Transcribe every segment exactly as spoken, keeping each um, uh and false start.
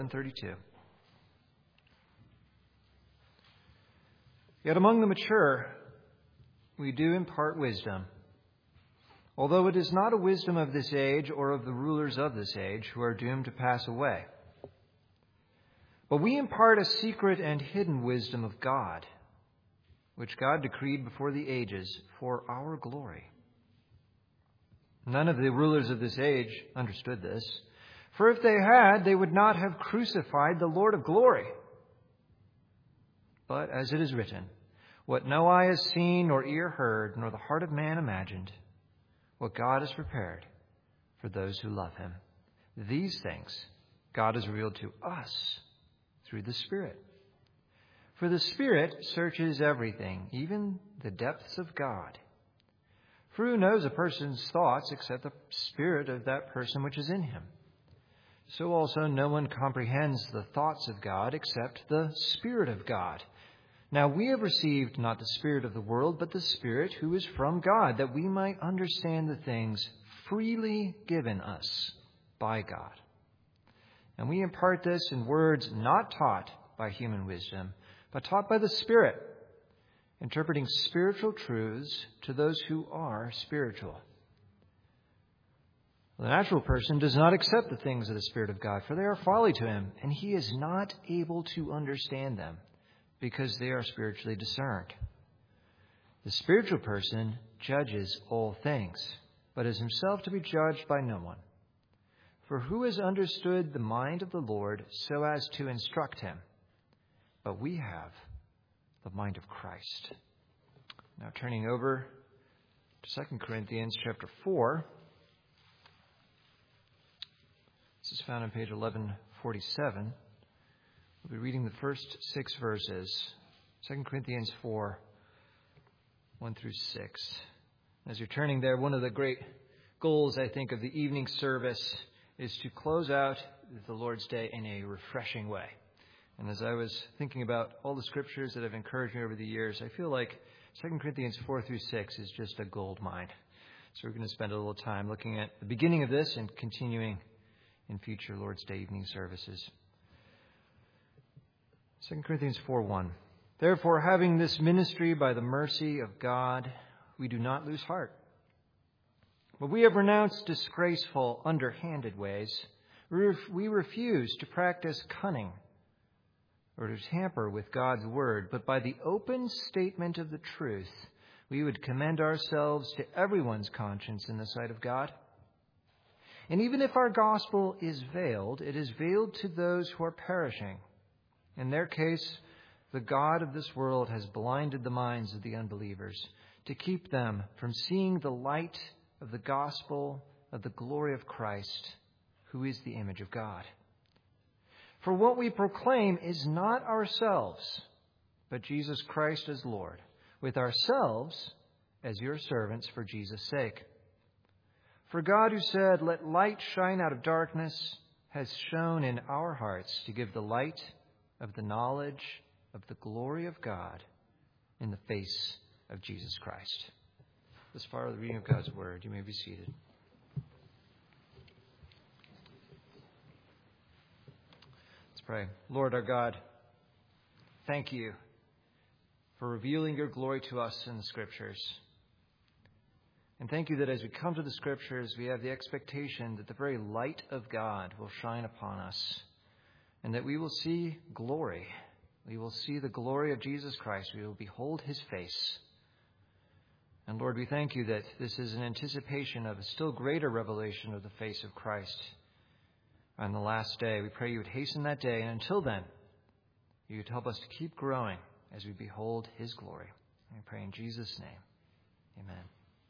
thirty-two. Yet among the mature, we do impart wisdom, although it is not a wisdom of this age or of the rulers of this age who are doomed to pass away. But we impart a secret and hidden wisdom of God, which God decreed before the ages for our glory. None of the rulers of this age understood this, for if they had, they would not have crucified the Lord of glory. But as it is written, what no eye has seen, nor ear heard, nor the heart of man imagined, what God has prepared for those who love him. These things God has revealed to us through the Spirit. For the Spirit searches everything, even the depths of God. For who knows a person's thoughts except the spirit of that person which is in him? So also no one comprehends the thoughts of God except the Spirit of God. Now we have received not the spirit of the world, but the Spirit who is from God, that we might understand the things freely given us by God. And we impart this in words not taught by human wisdom, but taught by the Spirit, interpreting spiritual truths to those who are spiritual. The natural person does not accept the things of the Spirit of God, for they are folly to him, and he is not able to understand them, because they are spiritually discerned. The spiritual person judges all things, but is himself to be judged by no one. For who has understood the mind of the Lord so as to instruct him? But we have the mind of Christ. Now turning over to Second Corinthians chapter four. This is found on page eleven forty-seven. We'll be reading the first six verses. Second Corinthians four, one through six. As you're turning there, one of the great goals, I think, of the evening service is to close out the Lord's Day in a refreshing way. And as I was thinking about all the scriptures that have encouraged me over the years, I feel like Second Corinthians four through six is just a gold mine. So we're going to spend a little time looking at the beginning of this and continuing in future Lord's Day evening services. Second Corinthians four one. Therefore, having this ministry by the mercy of God, we do not lose heart. But we have renounced disgraceful, underhanded ways. We refuse to practice cunning or to tamper with God's word, but by the open statement of the truth, we would commend ourselves to everyone's conscience in the sight of God. And even if our gospel is veiled, it is veiled to those who are perishing. In their case, the God of this world has blinded the minds of the unbelievers to keep them from seeing the light of the gospel of the glory of Christ, who is the image of God. For what we proclaim is not ourselves, but Jesus Christ as Lord, with ourselves as your servants for Jesus' sake. For God, who said, "Let light shine out of darkness," has shone in our hearts to give the light of the knowledge of the glory of God in the face of Jesus Christ. This far, the reading of God's word. You may be seated. Let's pray. Lord our God, thank you for revealing your glory to us in the Scriptures. And thank you that as we come to the Scriptures, we have the expectation that the very light of God will shine upon us, and that we will see glory. We will see the glory of Jesus Christ. We will behold his face. And Lord, we thank you that this is an anticipation of a still greater revelation of the face of Christ on the last day. We pray you would hasten that day. And until then, you would help us to keep growing as we behold his glory. And we pray in Jesus' name. Amen.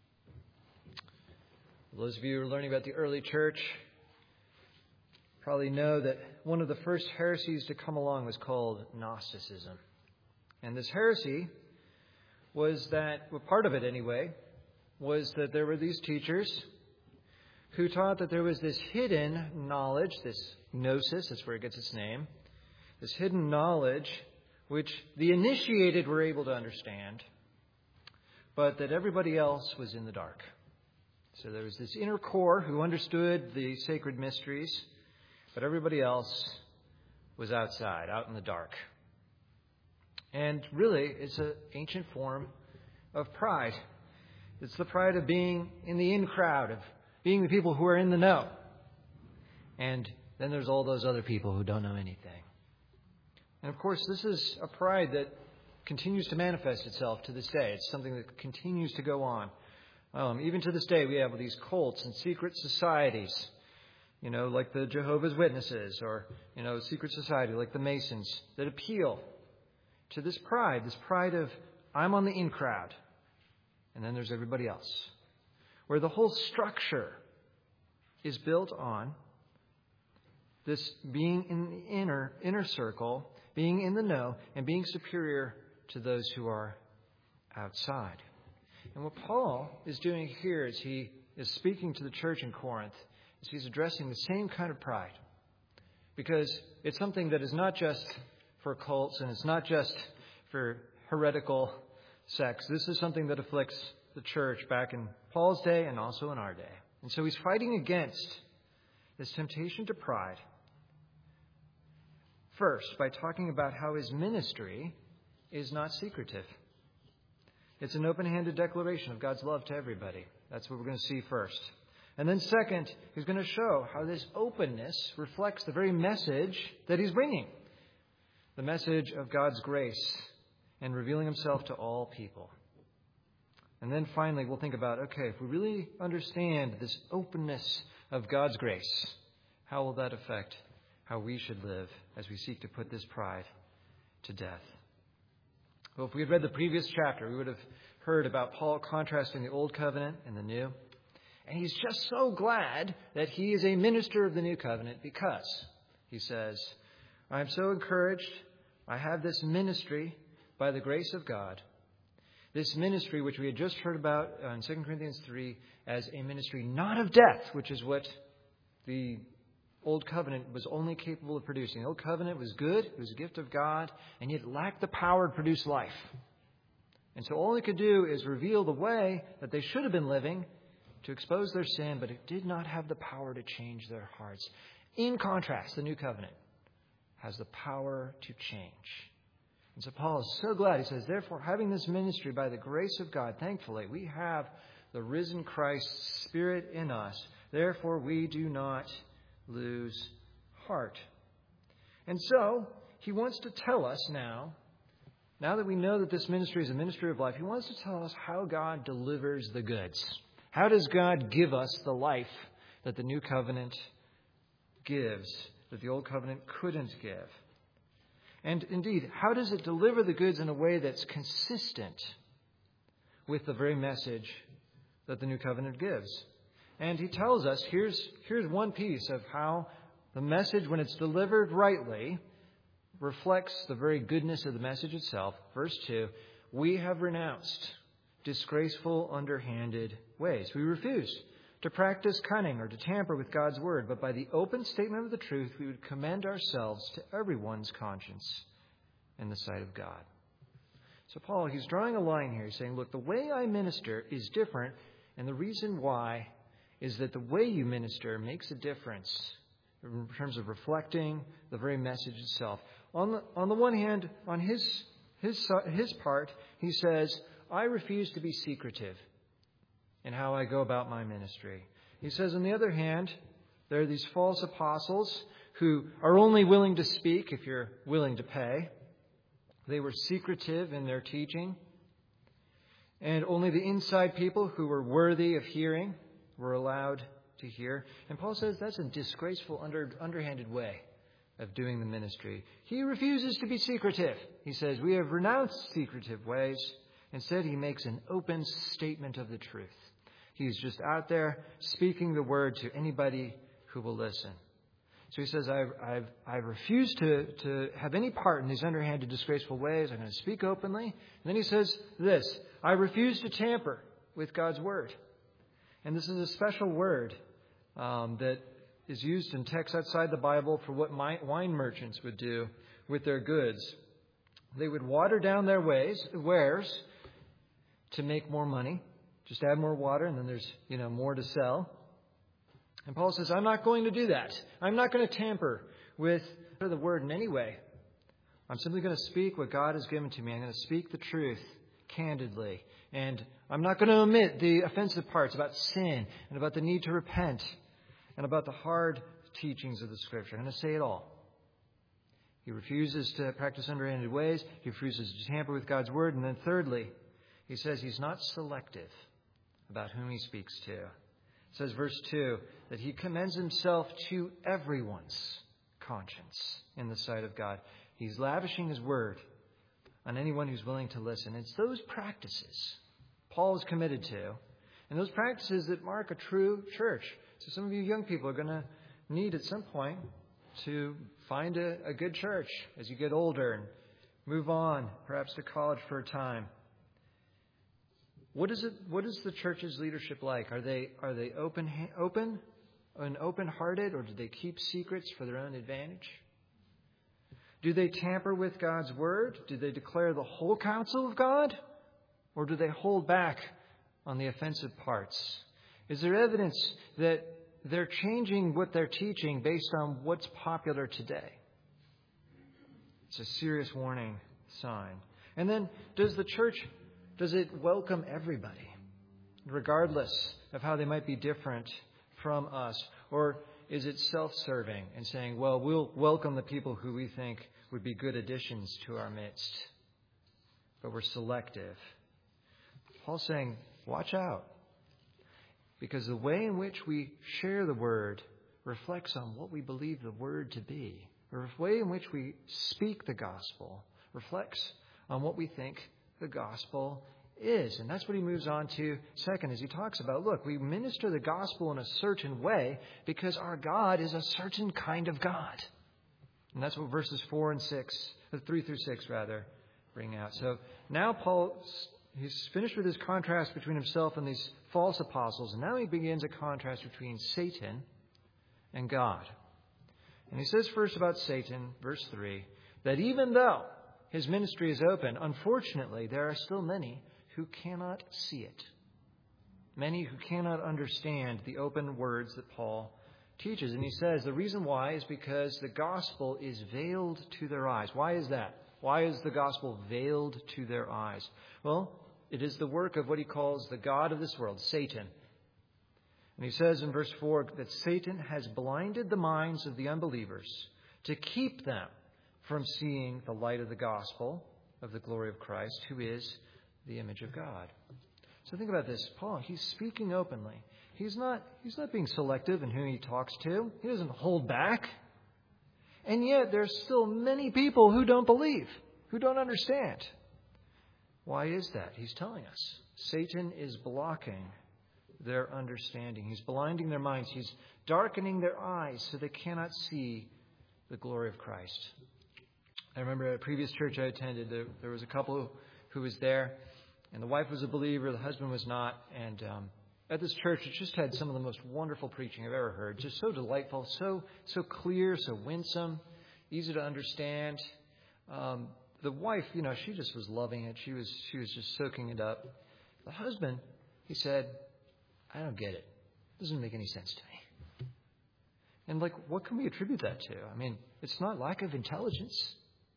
Those of you who are learning about the early church probably know that one of the first heresies to come along was called Gnosticism. And this heresy was that, well, part of it anyway, was that there were these teachers who taught that there was this hidden knowledge, this gnosis, that's where it gets its name, this hidden knowledge which the initiated were able to understand, but that everybody else was in the dark. So there was this inner core who understood the sacred mysteries, but everybody else was outside, out in the dark. And really, it's an ancient form of pride. It's the pride of being in the in crowd, of being the people who are in the know. And then there's all those other people who don't know anything. And of course, this is a pride that continues to manifest itself to this day. It's something that continues to go on. Um, even to this day, we have these cults and secret societies, you know, like the Jehovah's Witnesses, or, you know, secret society like the Masons, that appeal to this pride, this pride of, I'm on the in crowd, and then there's everybody else. Where the whole structure is built on this being in the inner, inner circle, being in the know, and being superior to those who are outside. And what Paul is doing here as he is speaking to the church in Corinth is he's addressing the same kind of pride. Because it's something that is not just for cults and it's not just for heretical sects. This is something that afflicts the church back in Paul's day and also in our day. And so he's fighting against this temptation to pride. First, by talking about how his ministry is not secretive. It's an open-handed declaration of God's love to everybody. That's what we're going to see first. And then second, he's going to show how this openness reflects the very message that he's bringing. The message of God's grace and revealing himself to all people. And then finally, we'll think about, okay, if we really understand this openness of God's grace, how will that affect how we should live as we seek to put this pride to death? Well, if we had read the previous chapter, we would have heard about Paul contrasting the Old Covenant and the New. And he's just so glad that he is a minister of the New Covenant because, he says, I am so encouraged. I have this ministry by the grace of God. This ministry, which we had just heard about in Second Corinthians three, as a ministry not of death, which is what the Old Covenant was only capable of producing. The Old Covenant was good. It was a gift of God, and yet it lacked the power to produce life. And so all it could do is reveal the way that they should have been living to expose their sin, but it did not have the power to change their hearts. In contrast, the New Covenant has the power to change. And so Paul is so glad. He says, therefore, having this ministry by the grace of God, thankfully, we have the risen Christ's Spirit in us. Therefore, we do not lose heart. And so, he wants to tell us now, now that we know that this ministry is a ministry of life, he wants to tell us how God delivers the goods. How does God give us the life that the New Covenant gives, that the Old Covenant couldn't give? And indeed, how does it deliver the goods in a way that's consistent with the very message that the New Covenant gives? And he tells us, here's, here's one piece of how the message, when it's delivered rightly, reflects the very goodness of the message itself. Verse two, we have renounced disgraceful, underhanded ways. We refuse to practice cunning or to tamper with God's word, but by the open statement of the truth, we would commend ourselves to everyone's conscience in the sight of God. So Paul, he's drawing a line here. He's saying, look, the way I minister is different, and the reason why is that the way you minister makes a difference in terms of reflecting the very message itself. On the, on the one hand, on his, his, his part, he says, I refuse to be secretive in how I go about my ministry. He says, on the other hand, there are these false apostles who are only willing to speak if you're willing to pay. They were secretive in their teaching. And only the inside people who were worthy of hearing were allowed to hear. And Paul says that's a disgraceful, under, underhanded way of doing the ministry. He refuses to be secretive. He says, we have renounced secretive ways. Instead, he makes an open statement of the truth. He's just out there speaking the word to anybody who will listen. So he says, I've, I've, I've refused to, to have any part in these underhanded, disgraceful ways. I'm going to speak openly. And then he says this, I refuse to tamper with God's word. And this is a special word um, that is used in texts outside the Bible for what wine merchants would do with their goods. They would water down their ways, wares to make more money. Just add more water and then there's, you know, more to sell. And Paul says, I'm not going to do that. I'm not going to tamper with the word in any way. I'm simply going to speak what God has given to me. I'm going to speak the truth candidly. And I'm not going to omit the offensive parts about sin and about the need to repent and about the hard teachings of the Scripture. I'm going to say it all. He refuses to practice underhanded ways. He refuses to tamper with God's word. And then thirdly, he says he's not selective about whom he speaks to. It says, verse two, that he commends himself to everyone's conscience in the sight of God. He's lavishing his word on anyone who's willing to listen. It's those practices Paul is committed to, and those practices that mark a true church. So some of you young people are going to need at some point to find a, a good church as you get older and move on, perhaps to college for a time. What is it? What is the church's leadership like? Are they are they open open and open-hearted, or do they keep secrets for their own advantage? Do they tamper with God's word? Do they declare the whole counsel of God? Or do they hold back on the offensive parts? Is there evidence that they're changing what they're teaching based on what's popular today? It's a serious warning sign. And then, does the church, does it welcome everybody, regardless of how they might be different from us? Or is it self-serving and saying, well, we'll welcome the people who we think would be good additions to our midst, but we're selective? Paul's saying, watch out, because the way in which we share the word reflects on what we believe the word to be. The way in which we speak the gospel reflects on what we think the gospel is. And that's what he moves on to second, as he talks about, look, we minister the gospel in a certain way because our God is a certain kind of God. And that's what verses four and six, three through six rather, bring out. So now Paul, he's finished with his contrast between himself and these false apostles, and now he begins a contrast between Satan and God. And he says first about Satan, verse three, that even though his ministry is open, unfortunately, there are still many who cannot see it. Many who cannot understand the open words that Paul teaches. And he says the reason why is because the gospel is veiled to their eyes. Why is that? Why is the gospel veiled to their eyes? Well, it is the work of what he calls the god of this world, Satan. And he says in verse four that Satan has blinded the minds of the unbelievers to keep them from seeing the light of the gospel of the glory of Christ, who is the image of God. So think about this. Paul, he's speaking openly. He's not, he's not being selective in whom he talks to. He doesn't hold back. And yet there's still many people who don't believe, who don't understand. Why is that? He's telling us. Satan is blocking their understanding. He's blinding their minds. He's darkening their eyes so they cannot see the glory of Christ. I remember at a previous church I attended, there, there was a couple who was there, and the wife was a believer, the husband was not. And um, at this church, it just had some of the most wonderful preaching I've ever heard. Just so delightful, so so clear, so winsome, easy to understand. Um, the wife, you know, she just was loving it. She was she was just soaking it up. The husband, he said, I don't get it. It doesn't make any sense to me. And like, what can we attribute that to? I mean, it's not lack of intelligence.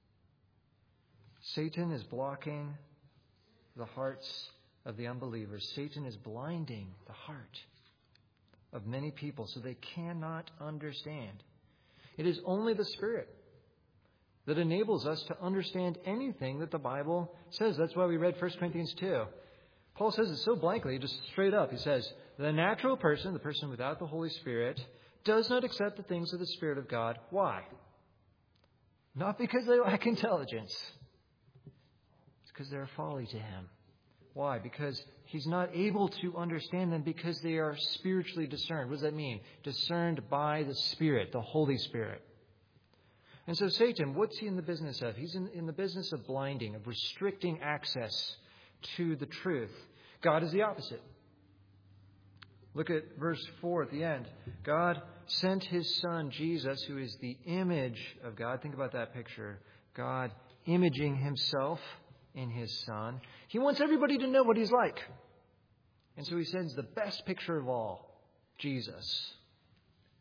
Satan is blocking the hearts of the unbelievers. Satan is blinding the heart of many people so they cannot understand. It is only the Spirit that enables us to understand anything that the Bible says. That's why we read First Corinthians two. Paul says it so blankly, just straight up. He says, the natural person, the person without the Holy Spirit, does not accept the things of the Spirit of God. Why? Not because they lack intelligence. It's because they're folly to him. Why? Because he's not able to understand them because they are spiritually discerned. What does that mean? Discerned by the Spirit, the Holy Spirit. And so Satan, what's he in the business of? He's in, in the business of blinding, of restricting access to the truth. God is the opposite. Look at verse four at the end. God sent his Son, Jesus, who is the image of God. Think about that picture. God imaging himself in his Son. He wants everybody to know what he's like. And so he sends the best picture of all, Jesus.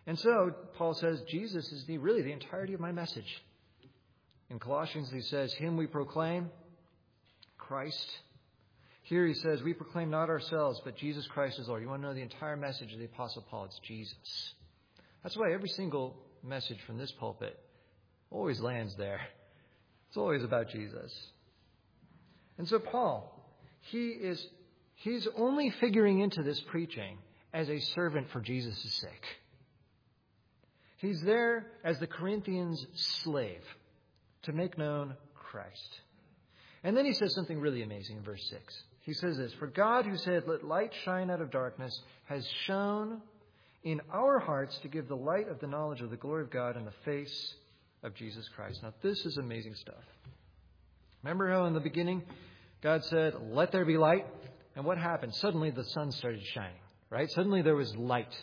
And so, Paul says, Jesus is the really the entirety of my message. In Colossians, he says, him we proclaim, Christ. Here he says, we proclaim not ourselves, but Jesus Christ is Lord. You want to know the entire message of the Apostle Paul? It's Jesus. That's why every single message from this pulpit always lands there. It's always about Jesus. And so Paul, he is he's only figuring into this preaching as a servant for Jesus' sake. He's there as the Corinthians' slave to make known Christ. And then he says something really amazing in verse six. He says this, for God who said, let light shine out of darkness, has shone in our hearts to give the light of the knowledge of the glory of God in the face of Jesus Christ. Now, this is amazing stuff. Remember how in the beginning God said, let there be light? And what happened? Suddenly the sun started shining, right? Suddenly there was light.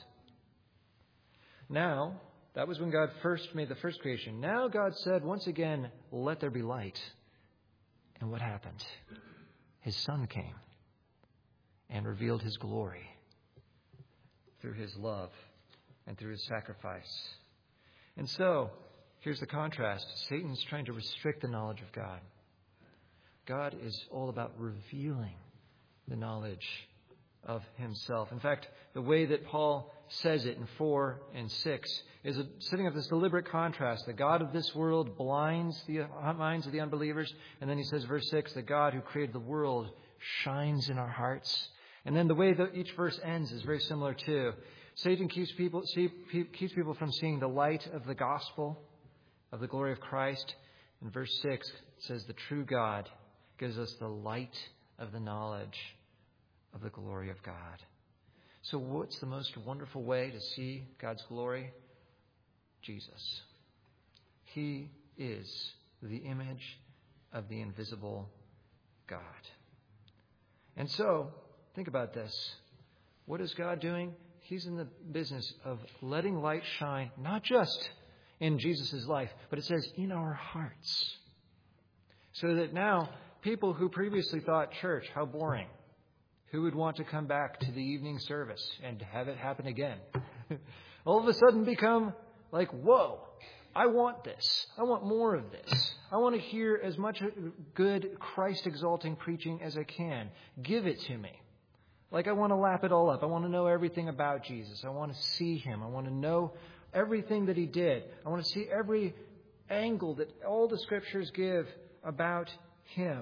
Now, that was when God first made the first creation. Now God said, once again, let there be light. And what happened? His Son came and revealed his glory through his love and through his sacrifice. And so, here's the contrast. Satan's trying to restrict the knowledge of God. God is all about revealing the knowledge of himself. In fact, the way that Paul says it in four and six is setting up this deliberate contrast. The God of this world blinds the minds of the unbelievers. And then he says, verse six, the God who created the world shines in our hearts. And then the way that each verse ends is very similar too. Satan keeps people, see, keeps people from seeing the light of the gospel, of the glory of Christ. In verse six, it says, the true God gives us the light of the knowledge of the glory of God. So what's the most wonderful way to see God's glory? Jesus. He is the image of the invisible God. And so, think about this. What is God doing? He's in the business of letting light shine, not just in Jesus' life, but it says in our hearts. So that now, people who previously thought church, how boring. Who would want to come back to the evening service and have it happen again? All of a sudden become like, whoa, I want this. I want more of this. I want to hear as much good Christ-exalting preaching as I can. Give it to me. Like I want to lap it all up. I want to know everything about Jesus. I want to see him. I want to know everything that he did. I want to see every angle that all the scriptures give about him.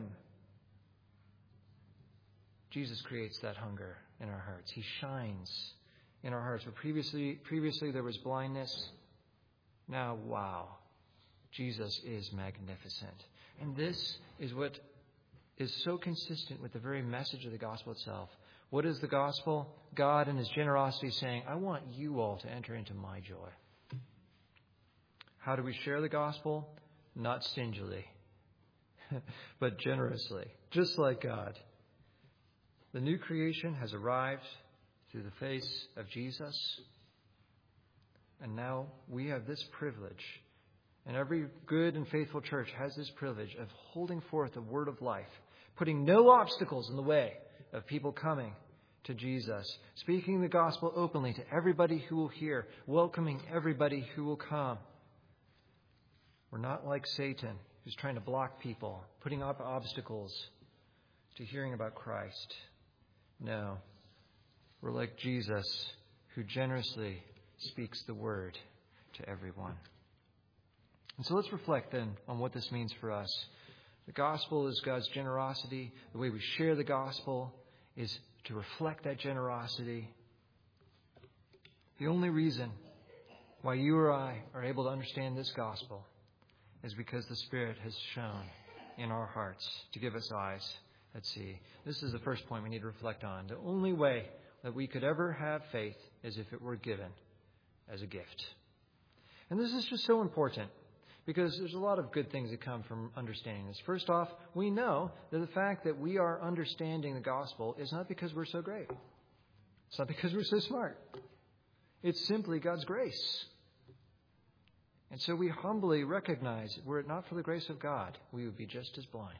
Jesus creates that hunger in our hearts. He shines in our hearts. Where previously, previously there was blindness. Now, wow, Jesus is magnificent. And this is what is so consistent with the very message of the gospel itself. What is the gospel? God in his generosity saying, I want you all to enter into my joy. How do we share the gospel? Not stingily, but generously, just like God. The new creation has arrived through the face of Jesus. And now we have this privilege. And every good and faithful church has this privilege of holding forth the word of life, putting no obstacles in the way of people coming to Jesus, speaking the gospel openly to everybody who will hear, welcoming everybody who will come. We're not like Satan, who's trying to block people, putting up obstacles to hearing about Christ. No, we're like Jesus, who generously speaks the word to everyone. And so let's reflect then on what this means for us. The gospel is God's generosity. The way we share the gospel is to reflect that generosity. The only reason why you or I are able to understand this gospel is because the Spirit has shone in our hearts to give us eyes that see. This is the first point we need to reflect on. The only way that we could ever have faith is if it were given as a gift. And this is just so important because there's a lot of good things that come from understanding this. First off, we know that the fact that we are understanding the gospel is not because we're so great. It's not because we're so smart. It's simply God's grace. And so we humbly recognize that were it not for the grace of God, we would be just as blind.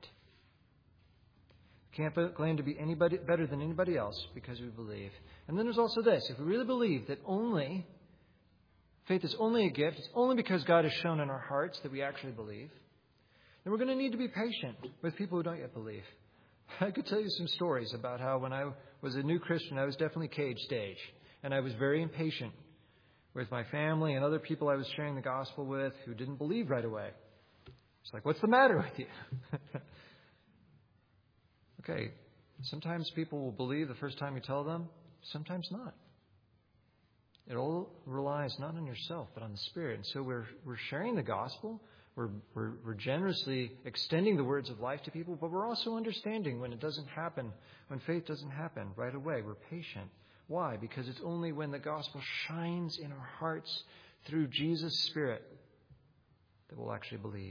Can't claim to be anybody better than anybody else because we believe. And then there's also this. If we really believe that only faith is only a gift, it's only because God has shown in our hearts that we actually believe, then we're going to need to be patient with people who don't yet believe. I could tell you some stories about how when I was a new Christian, I was definitely cage stage, and I was very impatient with my family and other people I was sharing the gospel with who didn't believe right away. It's like, what's the matter with you? Okay, sometimes people will believe the first time you tell them, sometimes not. It all relies not on yourself, but on the Spirit. And so we're we're sharing the gospel. We're, we're we're generously extending the words of life to people, but we're also understanding when it doesn't happen, when faith doesn't happen right away. We're patient. Why? Because it's only when the gospel shines in our hearts through Jesus' Spirit that we'll actually believe.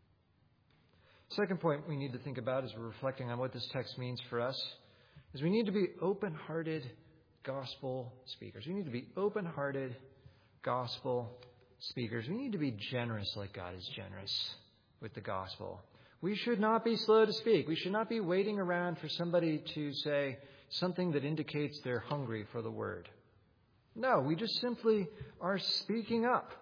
Second point we need to think about as we're reflecting on what this text means for us is we need to be open-hearted gospel speakers. We need to be open-hearted gospel speakers. We need to be generous like God is generous with the gospel. We should not be slow to speak. We should not be waiting around for somebody to say something that indicates they're hungry for the word. No, we just simply are speaking up.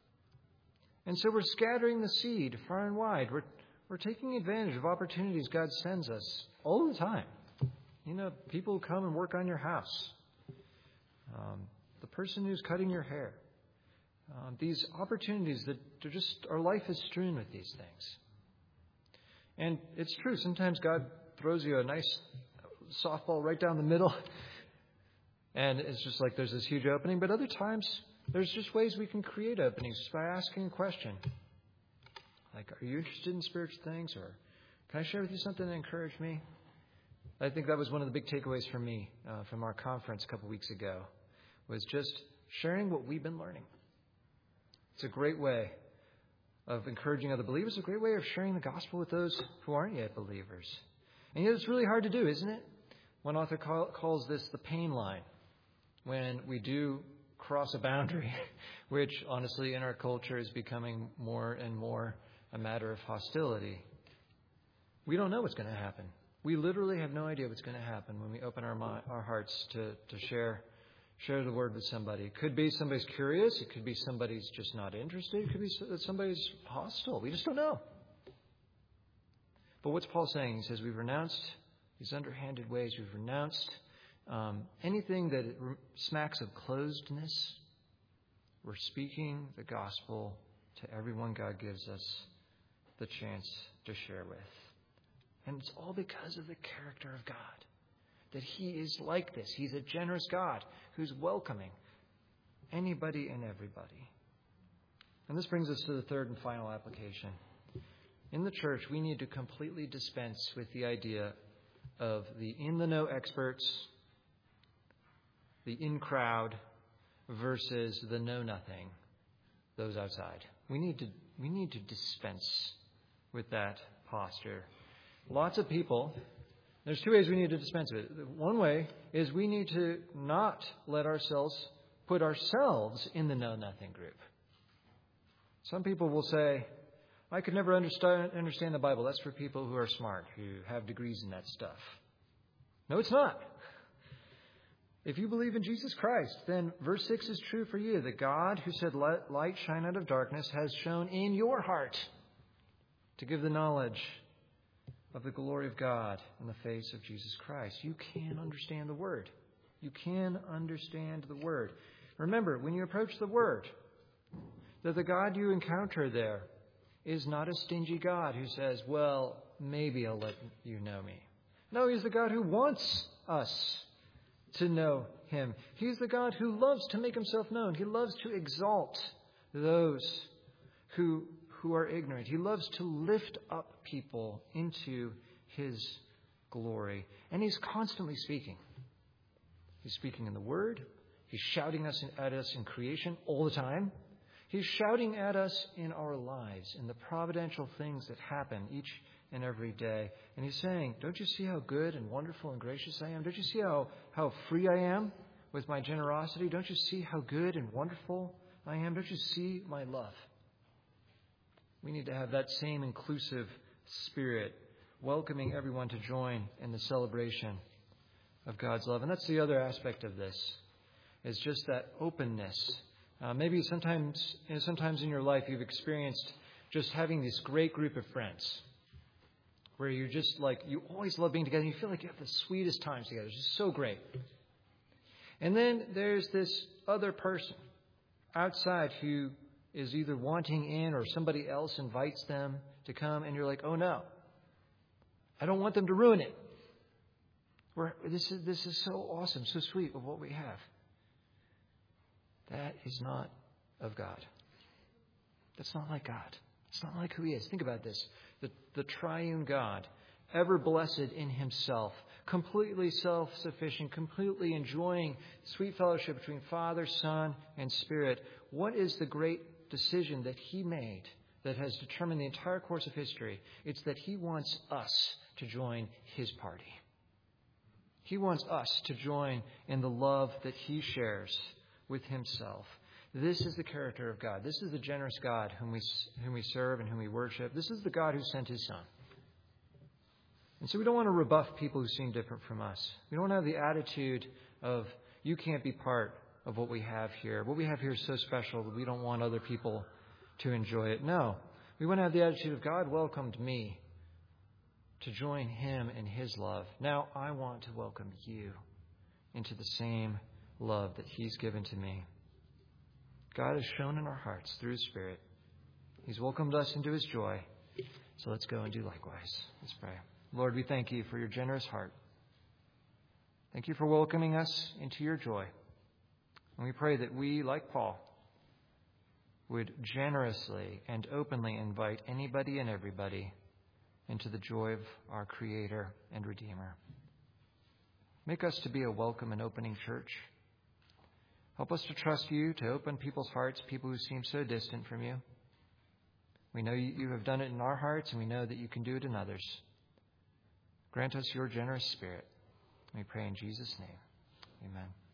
And so we're scattering the seed far and wide. We're We're taking advantage of opportunities God sends us all the time. You know, people who come and work on your house. Um, the person who's cutting your hair. Um, these opportunities that are just, our life is strewn with these things. And it's true, sometimes God throws you a nice softball right down the middle. And it's just like there's this huge opening. But other times, there's just ways we can create openings just by asking a question. Like, are you interested in spiritual things? Or can I share with you something that encouraged me? I think that was one of the big takeaways for me uh, from our conference a couple weeks ago, was just sharing what we've been learning. It's a great way of encouraging other believers. It's a great way of sharing the gospel with those who aren't yet believers. And yet it's really hard to do, isn't it? One author call, calls this the pain line. When we do cross a boundary, which honestly in our culture is becoming more and more a matter of hostility. We don't know what's going to happen. We literally have no idea what's going to happen when we open our mi- our hearts to, to share share the word with somebody. It could be somebody's curious. It could be somebody's just not interested. It could be that somebody's hostile. We just don't know. But what's Paul saying? He says we've renounced these underhanded ways. We've renounced um, anything that smacks of closedness. We're speaking the gospel to everyone God gives us the chance to share with. And it's all because of the character of God. That He is like this. He's a generous God who's welcoming anybody and everybody. And this brings us to the third and final application. In the church, we need to completely dispense with the idea of the in-the-know experts, the in-crowd, versus the know-nothing, those outside. We need to we need to dispense with that posture. Lots of people, there's two ways we need to dispense with it. One way is we need to not let ourselves put ourselves in the know-nothing group. Some people will say, I could never understand, understand the Bible. That's for people who are smart, who have degrees in that stuff. No, it's not. If you believe in Jesus Christ, then verse six is true for you. The God who said, let light shine out of darkness has shone in your heart to give the knowledge of the glory of God in the face of Jesus Christ. You can understand the Word. You can understand the Word. Remember, when you approach the Word, that the God you encounter there is not a stingy God who says, well, maybe I'll let you know me. No, He's the God who wants us to know Him. He's the God who loves to make Himself known. He loves to exalt those who, who are ignorant. He loves to lift up people into His glory. And He's constantly speaking. He's speaking in the Word. He's shouting us at us in creation all the time. He's shouting at us in our lives, in the providential things that happen each and every day. And He's saying, don't you see how good and wonderful and gracious I am? Don't you see how, how free I am with my generosity? Don't you see how good and wonderful I am? Don't you see my love? We need to have that same inclusive spirit, welcoming everyone to join in the celebration of God's love. And that's the other aspect of this, is just that openness Uh, maybe sometimes, you know, sometimes in your life you've experienced just having this great group of friends where you're just like, you always love being together. You feel like you have the sweetest times together. It's just so great. And then there's this other person outside who is either wanting in or somebody else invites them to come. And you're like, oh no, I don't want them to ruin it. We're, this is, this is so awesome, so sweet of what we have. That is not of God. That's not like God. It's not like who He is. Think about this. The, the triune God, ever blessed in Himself, completely self-sufficient, completely enjoying sweet fellowship between Father, Son, and Spirit. What is the great decision that He made that has determined the entire course of history? It's that He wants us to join His party. He wants us to join in the love that He shares with Himself. This is the character of God. This is the generous God whom we whom we serve and whom we worship. This is the God who sent His Son. And so we don't want to rebuff people who seem different from us. We don't have the attitude of, you can't be part of what we have here. What we have here is so special that we don't want other people to enjoy it. No. We want to have the attitude of, God welcomed me to join Him in His love. Now I want to welcome you into the same love that He's given to me. God has shown in our hearts through His Spirit. He's welcomed us into His joy. So let's go and do likewise. Let's pray. Lord, we thank You for Your generous heart. Thank You for welcoming us into Your joy. And we pray that we, like Paul, would generously and openly invite anybody and everybody into the joy of our Creator and Redeemer. Make us to be a welcome and opening church. Help us to trust You to open people's hearts, people who seem so distant from You. We know You have done it in our hearts, and we know that You can do it in others. Grant us Your generous Spirit. We pray in Jesus' name. Amen.